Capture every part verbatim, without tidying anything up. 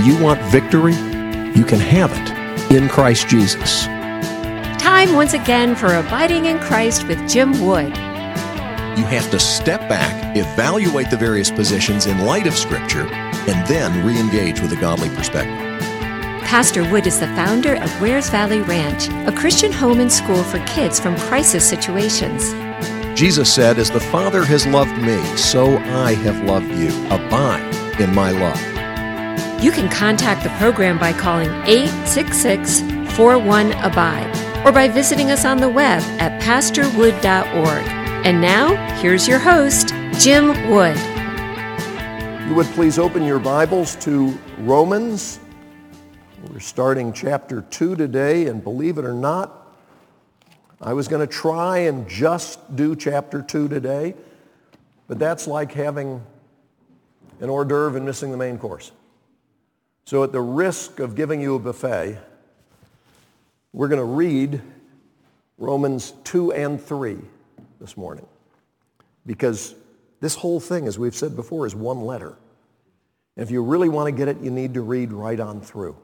you want victory? You can have it in Christ Jesus. Time once again for Abiding in Christ with Jim Wood. You have to step back, evaluate the various positions in light of Scripture, and then re-engage with a godly perspective. Pastor Wood is the founder of Wares Valley Ranch, a Christian home and school for kids from crisis situations. Jesus said, "As the Father has loved me, so I have loved you. Abide in my love." You can contact the program by calling eight six six, four one, abide or by visiting us on the web at pastor wood dot org. And now, here's your host, Jim Wood. You would please open your Bibles to Romans. We're starting chapter two today, and believe it or not, I was going to try and just do chapter two today, but that's like having an hors d'oeuvre and missing the main course. So at the risk of giving you a buffet, we're going to read Romans two and three this morning, because this whole thing, as we've said before, is one letter. And if you really want to get it, you need to read right on through.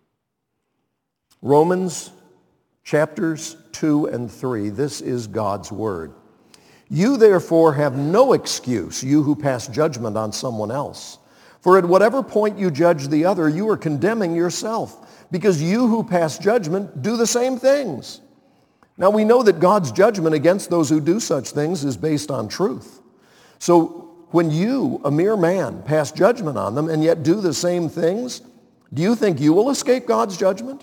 Romans chapters two and three, this is God's word. "You therefore have no excuse, you who pass judgment on someone else. For at whatever point you judge the other, you are condemning yourself, because you who pass judgment do the same things. Now we know that God's judgment against those who do such things is based on truth. So when you, a mere man, pass judgment on them and yet do the same things, do you think you will escape God's judgment?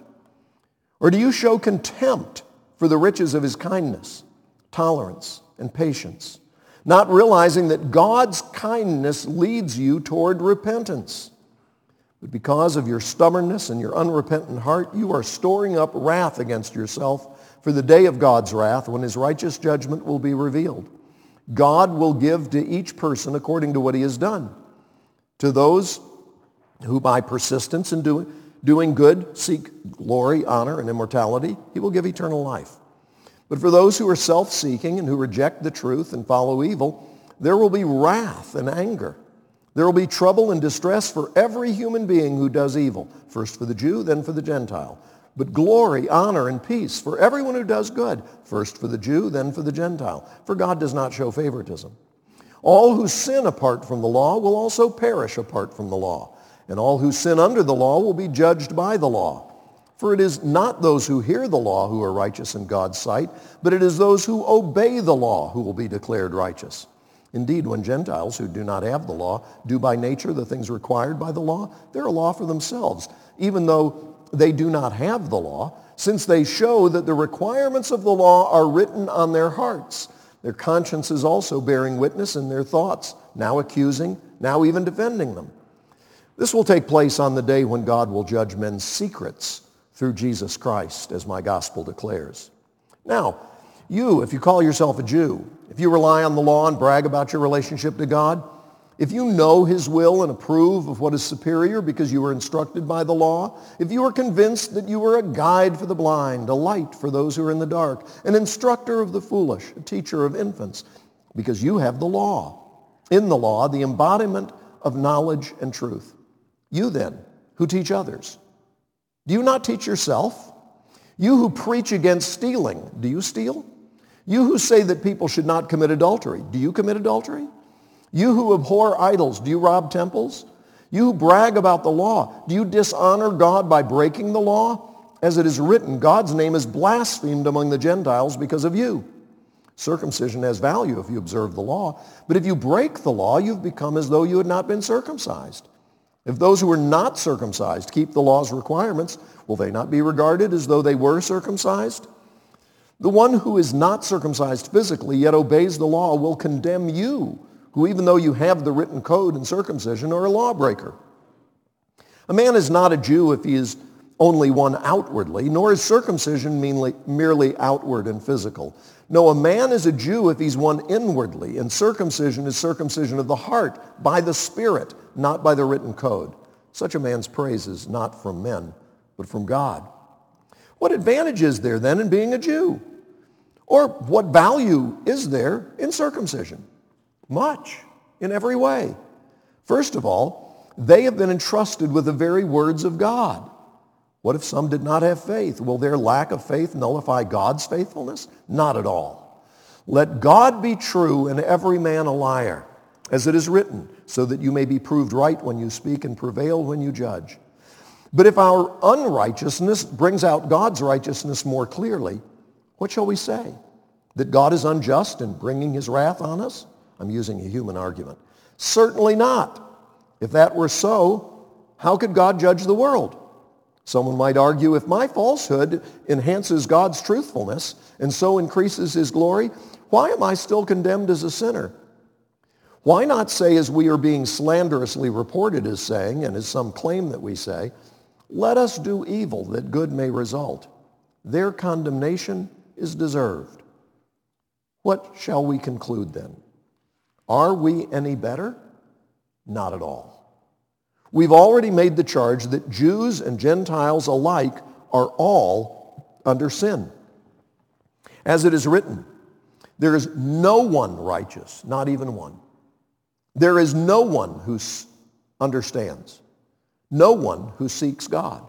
Or do you show contempt for the riches of his kindness, tolerance, and patience, not realizing that God's kindness leads you toward repentance? But because of your stubbornness and your unrepentant heart, you are storing up wrath against yourself for the day of God's wrath, when his righteous judgment will be revealed. God will give to each person according to what he has done. To those who by persistence in doing, doing good seek glory, honor, and immortality, he will give eternal life. But for those who are self-seeking and who reject the truth and follow evil, there will be wrath and anger. There will be trouble and distress for every human being who does evil, first for the Jew, then for the Gentile. But glory, honor, and peace for everyone who does good, first for the Jew, then for the Gentile. For God does not show favoritism. All who sin apart from the law will also perish apart from the law, and all who sin under the law will be judged by the law. For it is not those who hear the law who are righteous in God's sight, but it is those who obey the law who will be declared righteous. Indeed, when Gentiles who do not have the law do by nature the things required by the law, they're a law for themselves, even though they do not have the law, since they show that the requirements of the law are written on their hearts, their consciences also bearing witness in their thoughts, now accusing, now even defending them. This will take place on the day when God will judge men's secrets through Jesus Christ, as my gospel declares. Now, you, if you call yourself a Jew, if you rely on the law and brag about your relationship to God, if you know his will and approve of what is superior because you were instructed by the law, if you are convinced that you are a guide for the blind, a light for those who are in the dark, an instructor of the foolish, a teacher of infants, because you have the law. In the law, the embodiment of knowledge and truth. You then, who teach others, do you not teach yourself? You who preach against stealing, do you steal? You who say that people should not commit adultery, do you commit adultery? You who abhor idols, do you rob temples? You who brag about the law, do you dishonor God by breaking the law? As it is written, God's name is blasphemed among the Gentiles because of you. Circumcision has value if you observe the law, but if you break the law, you've become as though you had not been circumcised. If those who are not circumcised keep the law's requirements, will they not be regarded as though they were circumcised? The one who is not circumcised physically yet obeys the law will condemn you, who even though you have the written code in circumcision are a lawbreaker. A man is not a Jew if he is only one outwardly, nor is circumcision merely, merely outward and physical. No, a man is a Jew if he's one inwardly, and circumcision is circumcision of the heart, by the Spirit, not by the written code. Such a man's praise is not from men, but from God. What advantage is there then in being a Jew? Or what value is there in circumcision? Much, in every way. First of all, they have been entrusted with the very words of God. What if some did not have faith? Will their lack of faith nullify God's faithfulness? Not at all. Let God be true and every man a liar, as it is written, so that you may be proved right when you speak and prevail when you judge. But if our unrighteousness brings out God's righteousness more clearly, what shall we say? That God is unjust in bringing his wrath on us? I'm using a human argument. Certainly not. If that were so, how could God judge the world? Someone might argue, if my falsehood enhances God's truthfulness and so increases his glory, why am I still condemned as a sinner? Why not say, as we are being slanderously reported as saying, and as some claim that we say, let us do evil that good may result. Their condemnation is deserved. What shall we conclude then? Are we any better? Not at all. We've already made the charge that Jews and Gentiles alike are all under sin. As it is written, there is no one righteous, not even one. There is no one who understands, no one who seeks God.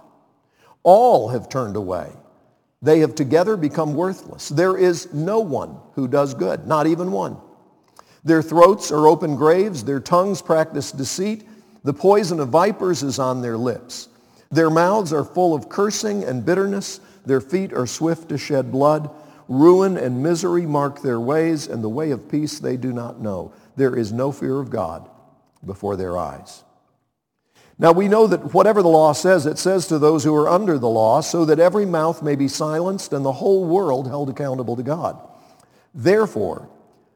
All have turned away. They have together become worthless. There is no one who does good, not even one. Their throats are open graves. Their tongues practice deceit. The poison of vipers is on their lips. Their mouths are full of cursing and bitterness. Their feet are swift to shed blood. Ruin and misery mark their ways, and the way of peace they do not know. There is no fear of God before their eyes. Now we know that whatever the law says, it says to those who are under the law, so that every mouth may be silenced and the whole world held accountable to God. Therefore,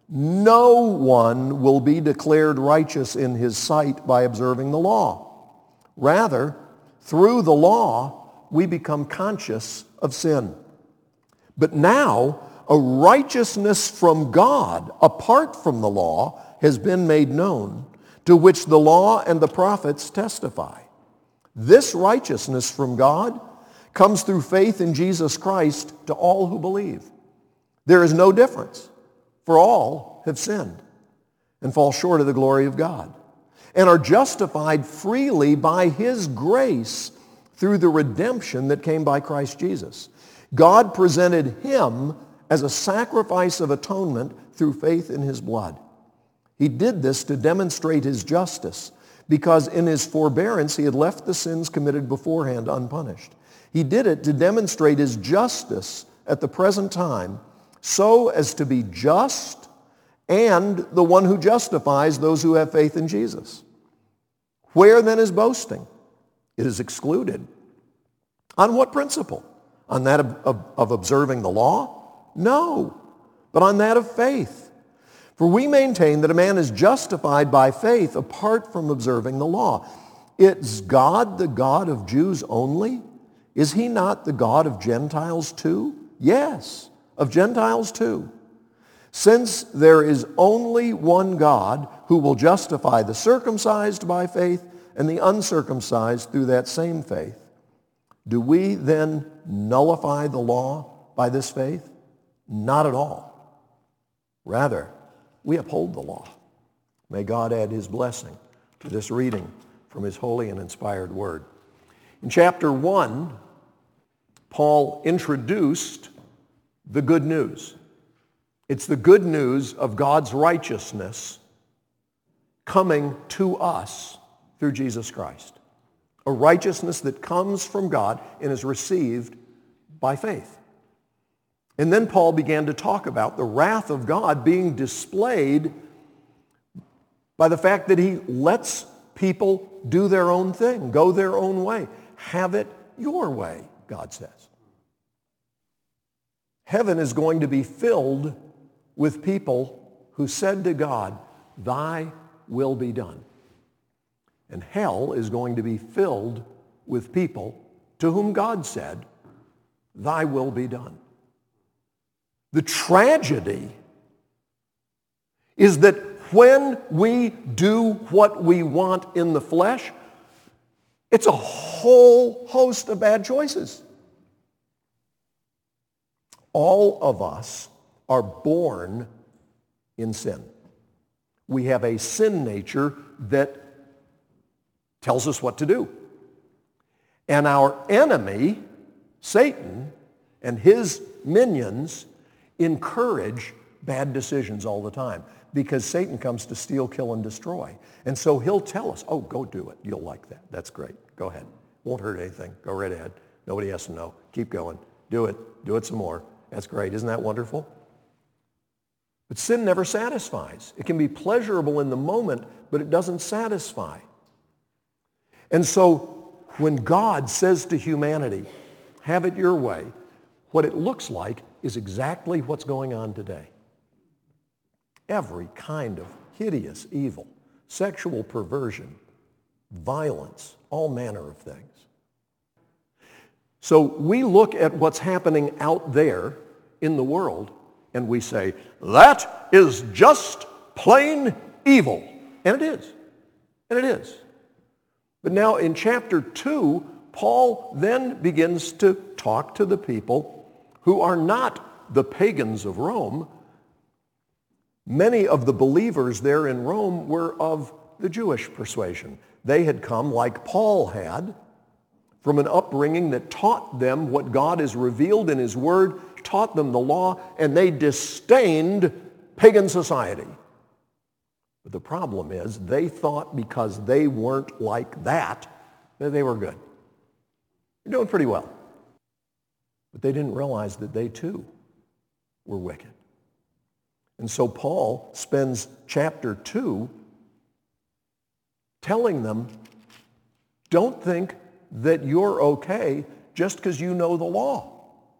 no one will be declared righteous in his sight by observing the law. Rather, through the law, we become conscious of sin. But now, a righteousness from God, apart from the law, has been made known, to which the law and the prophets testify. This righteousness from God comes through faith in Jesus Christ to all who believe. There is no difference, for all have sinned and fall short of the glory of God, and are justified freely by his grace through the redemption that came by Christ Jesus. God presented him as a sacrifice of atonement through faith in his blood. He did this to demonstrate his justice, because in his forbearance he had left the sins committed beforehand unpunished. He did it to demonstrate his justice at the present time, so as to be just and the one who justifies those who have faith in Jesus. Where then is boasting? It is excluded. On what principle? On that of, of, of observing the law? No, but on that of faith. For we maintain that a man is justified by faith apart from observing the law. Is God the God of Jews only? Is he not the God of Gentiles too? Yes, of Gentiles too. Since there is only one God who will justify the circumcised by faith and the uncircumcised through that same faith, do we then nullify the law by this faith? Not at all. Rather, we uphold the law. May God add his blessing to this reading from his holy and inspired word. In chapter one, Paul introduced the good news. It's the good news of God's righteousness coming to us through Jesus Christ. A righteousness that comes from God and is received by faith. And then Paul began to talk about the wrath of God being displayed by the fact that he lets people do their own thing, go their own way. Have it your way, God says. Heaven is going to be filled with people who said to God, thy will be done. And hell is going to be filled with people to whom God said, thy will be done. The tragedy is that when we do what we want in the flesh, it's a whole host of bad choices. All of us are born in sin. We have a sin nature that tells us what to do. And our enemy, Satan, and his minions encourage bad decisions all the time because Satan comes to steal, kill, and destroy. And so he'll tell us, oh, go do it. You'll like that. That's great. Go ahead. Won't hurt anything. Go right ahead. Nobody has to know. Keep going. Do it. Do it some more. That's great. Isn't that wonderful? But sin never satisfies. It can be pleasurable in the moment, but it doesn't satisfy. And so when God says to humanity, have it your way, what it looks like is exactly what's going on today. Every kind of hideous evil, sexual perversion, violence, all manner of things. So we look at what's happening out there in the world and we say, that is just plain evil. And it is. And it is. But now in chapter two, Paul then begins to talk to the people who are not the pagans of Rome. Many of the believers there in Rome were of the Jewish persuasion. They had come, like Paul had, from an upbringing that taught them what God has revealed in his word, taught them the law, and they disdained pagan society. But the problem is they thought because they weren't like that, that they were good. They're doing pretty well. But they didn't realize that they too were wicked. And so Paul spends chapter two telling them, don't think that you're okay just because you know the law.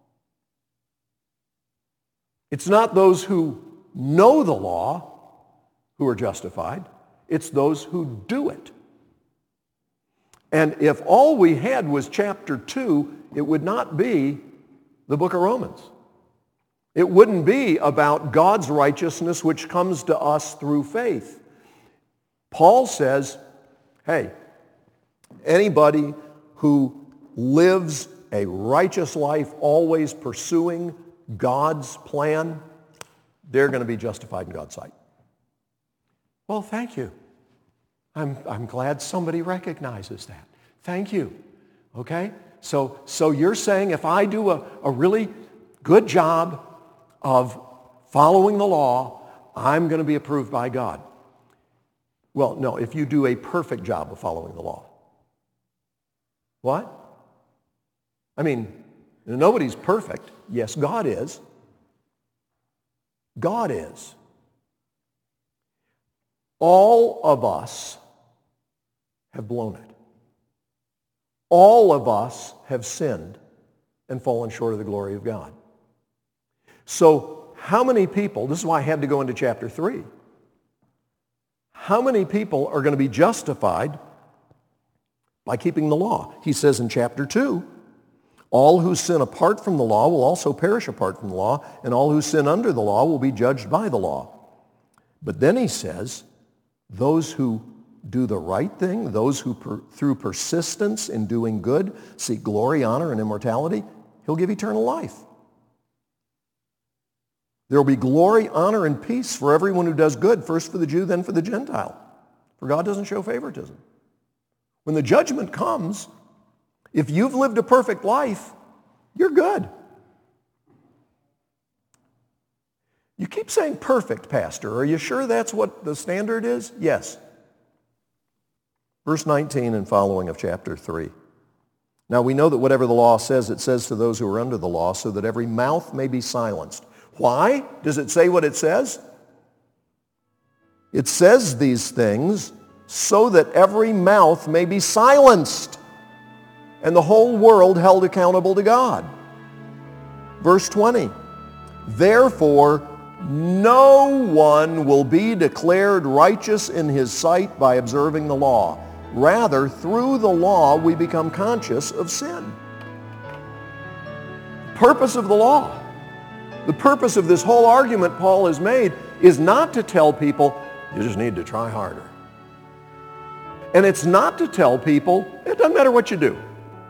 It's not those who know the law who are justified. It's those who do it. And if all we had was chapter two, it would not be the book of Romans. It wouldn't be about God's righteousness which comes to us through faith. Paul says, hey, anybody who lives a righteous life, always pursuing God's plan, they're going to be justified in God's sight. Well, thank you. I'm, I'm glad somebody recognizes that. Thank you. Okay? So, so you're saying if I do a, a really good job of following the law, I'm going to be approved by God. Well, no, if you do a perfect job of following the law. What? I mean, nobody's perfect. Yes, God is. God is. All of us have blown it. All of us have sinned and fallen short of the glory of God. So how many people, this is why I had to go into chapter three, how many people are going to be justified by keeping the law? He says in chapter two, all who sin apart from the law will also perish apart from the law, and all who sin under the law will be judged by the law. But then he says, those who do the right thing, those who per, through persistence in doing good seek glory, honor, and immortality, he'll give eternal life. There will be glory, honor, and peace for everyone who does good, first for the Jew, then for the Gentile. For God doesn't show favoritism. When the judgment comes, if you've lived a perfect life, you're good. You keep saying perfect, Pastor. Are you sure that's what the standard is? Yes. Verse nineteen and following of chapter three. Now we know that whatever the law says, it says to those who are under the law, so that every mouth may be silenced. Why does it say what it says? It says these things so that every mouth may be silenced and the whole world held accountable to God. Verse twenty. Therefore, no one will be declared righteous in his sight by observing the law. Rather, through the law, we become conscious of sin. Purpose of the law. The purpose of this whole argument Paul has made is not to tell people, you just need to try harder. And it's not to tell people, it doesn't matter what you do.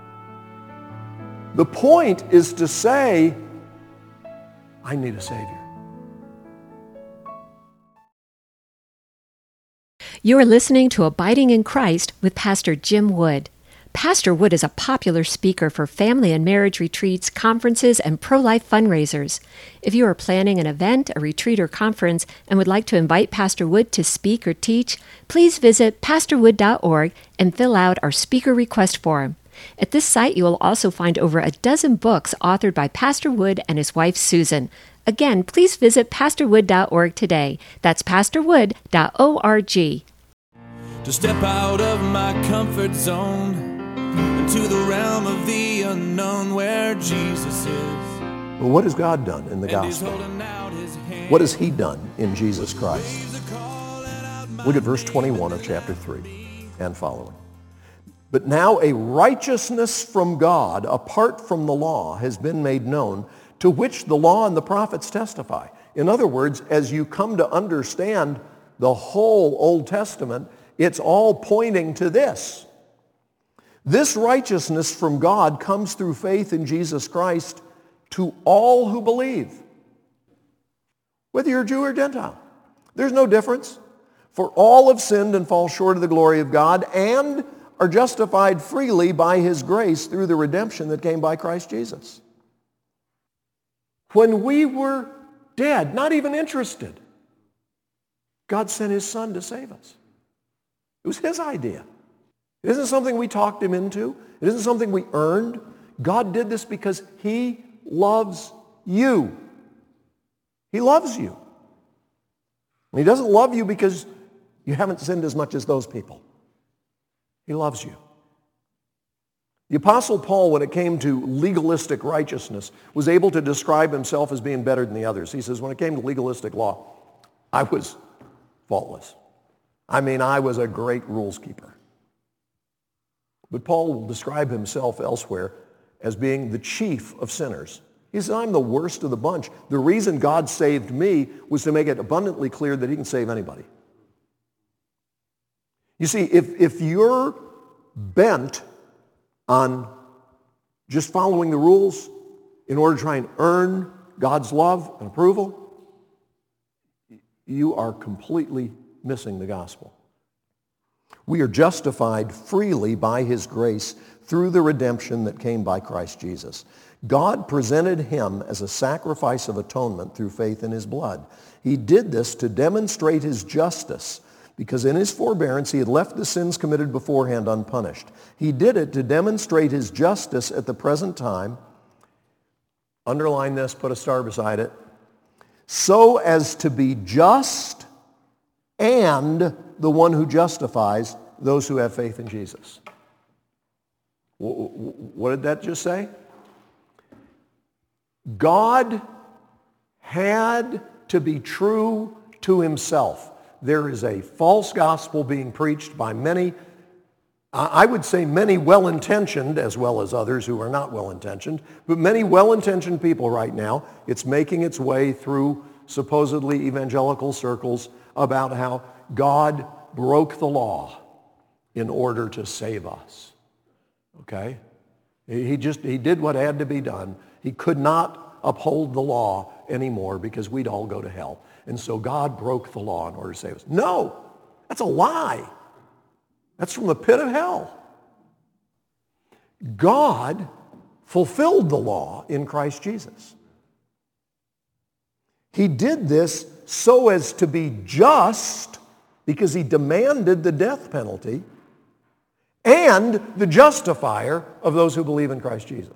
The point is to say, I need a Savior. You are listening to Abiding in Christ with Pastor Jim Wood. Pastor Wood is a popular speaker for family and marriage retreats, conferences, and pro-life fundraisers. If you are planning an event, a retreat, or conference and would like to invite Pastor Wood to speak or teach, please visit pastor wood dot org and fill out our speaker request form. At this site, you will also find over a dozen books authored by Pastor Wood and his wife, Susan. Again, please visit pastor wood dot org today. That's pastor wood dot org. To step out of my comfort zone into the realm of the unknown where Jesus is. Well, what has God done in the And he's gospel? holding out his hand. What has he done in Jesus Christ? Look at verse twenty-one of chapter three and following. But now a righteousness from God apart from the law has been made known, to which the law and the prophets testify. In other words, as you come to understand the whole Old Testament, it's all pointing to this. This righteousness from God comes through faith in Jesus Christ to all who believe, whether you're Jew or Gentile. There's no difference. For all have sinned and fall short of the glory of God and are justified freely by his grace through the redemption that came by Christ Jesus. When we were dead, not even interested, God sent his son to save us. It was his idea. It isn't something we talked him into. It isn't something we earned. God did this because he loves you. He loves you. And he doesn't love you because you haven't sinned as much as those people. He loves you. The Apostle Paul, when it came to legalistic righteousness, was able to describe himself as being better than the others. He says, when it came to legalistic law, I was faultless. I mean, I was a great rules keeper. But Paul will describe himself elsewhere as being the chief of sinners. He says, I'm the worst of the bunch. The reason God saved me was to make it abundantly clear that he can save anybody. You see, if, if you're bent on just following the rules in order to try and earn God's love and approval, you are completely missing the gospel. We are justified freely by his grace through the redemption that came by Christ Jesus. God presented him as a sacrifice of atonement through faith in his blood. He did this to demonstrate his justice, because in his forbearance he had left the sins committed beforehand unpunished. He did it to demonstrate his justice at the present time. Underline this, put a star beside it. So as to be just and the one who justifies those who have faith in Jesus. What did that just say? God had to be true to himself. There is a false gospel being preached by many, I would say many well-intentioned, as well as others who are not well-intentioned, but many well-intentioned people right now. It's making its way through supposedly evangelical circles about how God broke the law in order to save us. Okay? He just, he did what had to be done. He could not uphold the law anymore because we'd all go to hell. And so God broke the law in order to save us. No, that's a lie. That's from the pit of hell. God fulfilled the law in Christ Jesus. He did this so as to be just, because he demanded the death penalty, and the justifier of those who believe in Christ Jesus.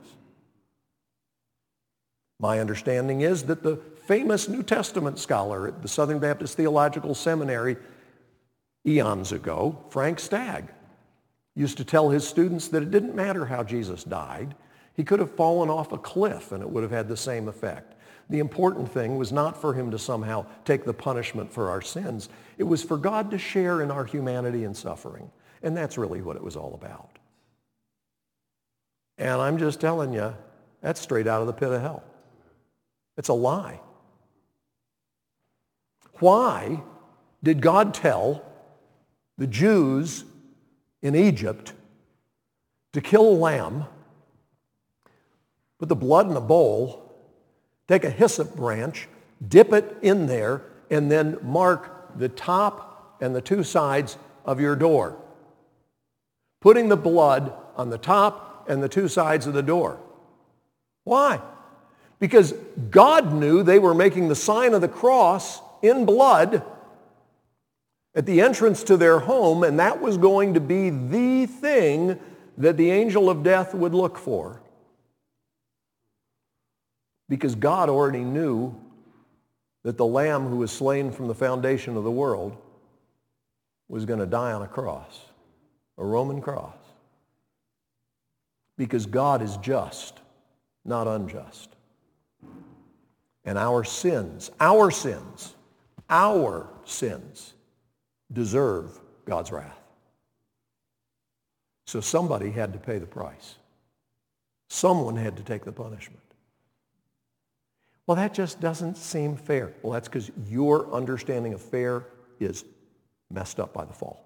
My understanding is that the famous New Testament scholar at the Southern Baptist Theological Seminary eons ago, Frank Stagg, used to tell his students that it didn't matter how Jesus died. He could have fallen off a cliff and it would have had the same effect. The important thing was not for him to somehow take the punishment for our sins. It was for God to share in our humanity and suffering. And that's really what it was all about. And I'm just telling you, that's straight out of the pit of hell. It's a lie. Why did God tell the Jews in Egypt to kill a lamb, put the blood in a bowl, take a hyssop branch, dip it in there, and then mark the top and the two sides of your door. Putting the blood on the top and the two sides of the door. Why? Because God knew they were making the sign of the cross in blood at the entrance to their home, and that was going to be the thing that the angel of death would look for. Because God already knew that the Lamb who was slain from the foundation of the world was going to die on a cross, a Roman cross. Because God is just, not unjust. And our sins, our sins, our sins deserve God's wrath. So somebody had to pay the price. Someone had to take the punishment. Well, that just doesn't seem fair. Well, that's because your understanding of fair is messed up by the fall.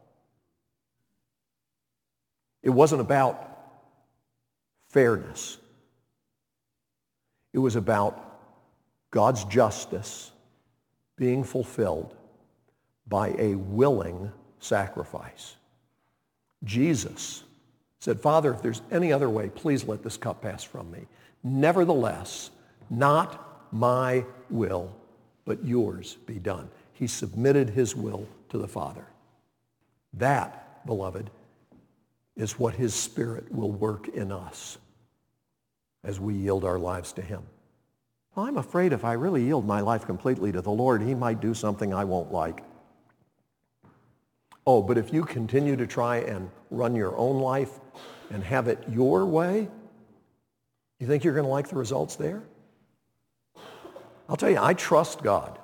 It wasn't about fairness. It was about God's justice being fulfilled by a willing sacrifice. Jesus said, Father, if there's any other way, please let this cup pass from me. Nevertheless, not my will, but yours be done. He submitted his will to the Father. That, beloved, is what his Spirit will work in us as we yield our lives to him. Well, I'm afraid if I really yield my life completely to the Lord, he might do something I won't like. Oh, but if you continue to try and run your own life and have it your way, you think you're going to like the results there? I'll tell you, I trust God.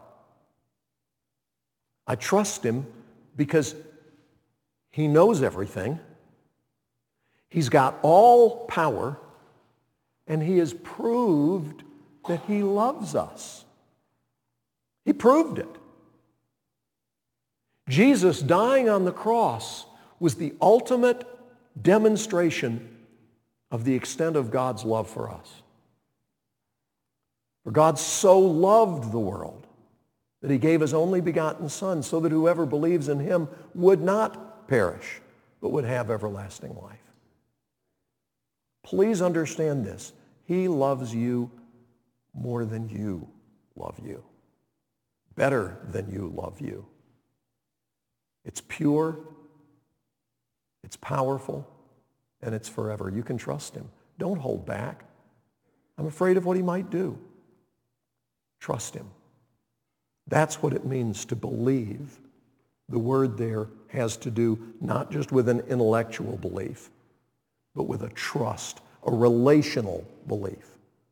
I trust him because he knows everything. He's got all power, and he has proved that he loves us. He proved it. Jesus dying on the cross was the ultimate demonstration of the extent of God's love for us. For God so loved the world that he gave his only begotten Son so that whoever believes in him would not perish, but would have everlasting life. Please understand this. He loves you more than you love you. Better than you love you. It's pure, it's powerful, and it's forever. You can trust him. Don't hold back. I'm afraid of what he might do. Trust him. That's what it means to believe. The word there has to do not just with an intellectual belief, but with a trust, a relational belief.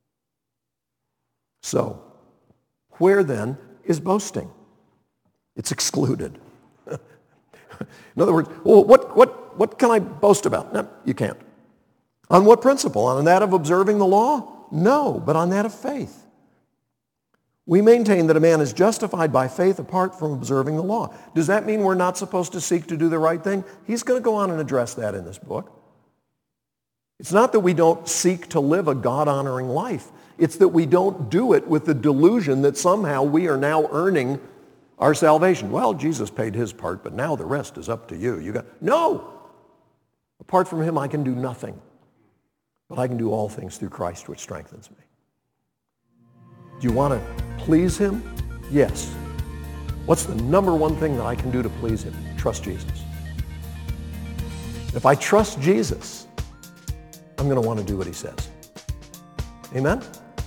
So, where then is boasting? It's excluded. In other words, well, what, what, what can I boast about? No, you can't. On what principle? On that of observing the law? No, but on that of faith. We maintain that a man is justified by faith apart from observing the law. Does that mean we're not supposed to seek to do the right thing? He's going to go on and address that in this book. It's not that we don't seek to live a God-honoring life. It's that we don't do it with the delusion that somehow we are now earning our salvation. Well, Jesus paid his part, but now the rest is up to you. You got no. Apart from him, I can do nothing. But I can do all things through Christ, which strengthens me. Do you want to please him? Yes. What's the number one thing that I can do to please him? Trust Jesus. If I trust Jesus, I'm going to want to do what he says. Amen?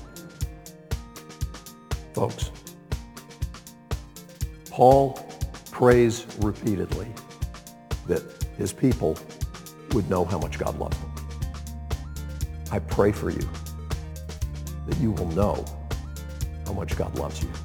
Folks, Paul prays repeatedly that his people would know how much God loves them. I pray for you that you will know how much God loves you.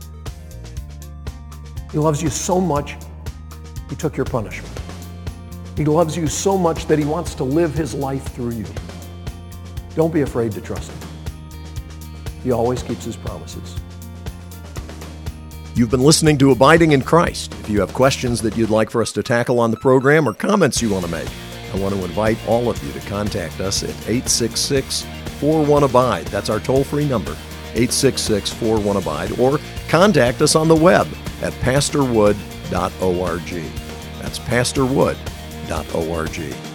He loves you so much, he took your punishment. He loves you so much that he wants to live his life through you. Don't be afraid to trust him. He always keeps his promises. You've been listening to Abiding in Christ. If you have questions that you'd like for us to tackle on the program or comments you want to make, I want to invite all of you to contact us at eight six six, four one, ABIDE. That's our toll-free number, eight six six, four one, ABIDE, or contact us on the web at pastor wood dot org. That's pastor wood dot org.